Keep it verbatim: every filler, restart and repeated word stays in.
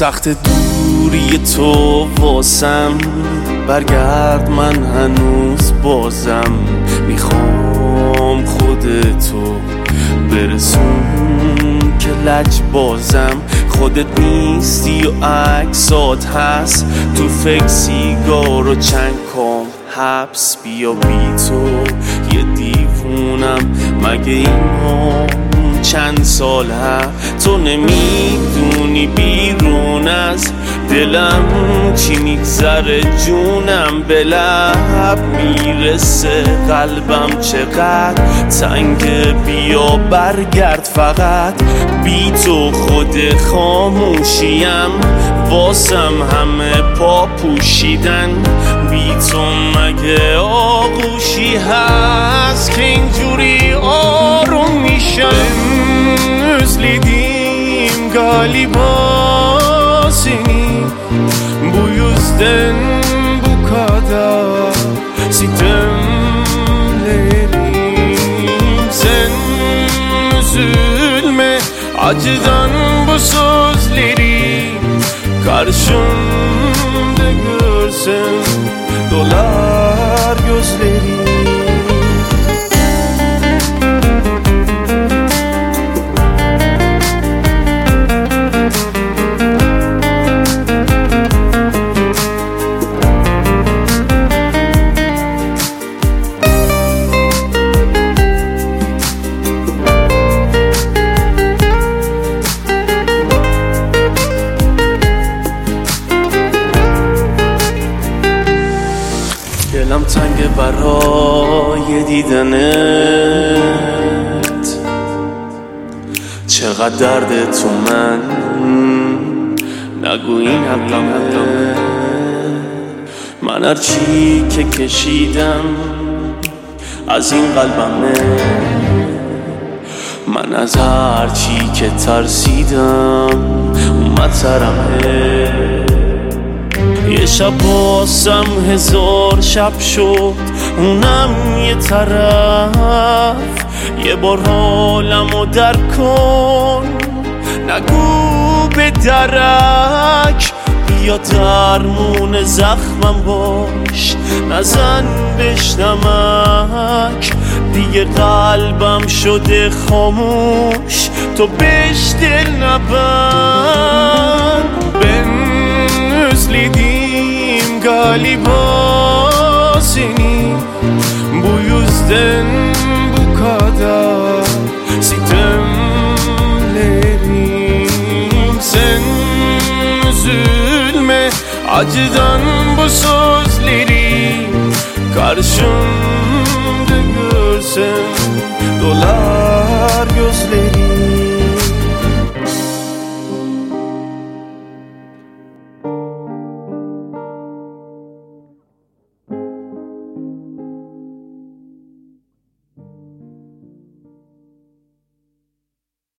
سخت دوری تو واسم، برگرد من هنوز بازم میخوام خودتو برسون که لج بازم. خودت نیستی و عکسات هست تو فکر سیگار و چند کام حبس. بیا بی تو یه دیوونم، مگه اینا چند سال هست تو نمیدونی بیرون از دلم چی میگذره جونم به لب میرسه قلبم چقدر تنگه. بیا برگرد فقط بی تو خود خاموشیم واسم همه پا پوشیدن. بی تو مگه آغوشی هست که اینجوری آروم میشم. Özledim galiba seni, bu yüzden bu kadar sitemlerim. Sen üzülme acıdan bu sözleri, karşımda görsem dolar gözlerim. دلم تنگه برای دیدنت، چقدر درد تو من نگو این حقمه. من هرچی که کشیدم از این قلبمه، من از هرچی که ترسیدم اومد سرمه. یه شب واسم هزار شب شد اونم یه طرف. یه بار حالمو در کن نگو به درک. بیا درمون زخمم باش نزن بهش نمک. دیگه قلبم شده خاموش تو بهش دل نبند. Özledim galiba seni, bu yüzden bu kadar sitemlerim. Sen üzülme acıdan bu sözleri, karşım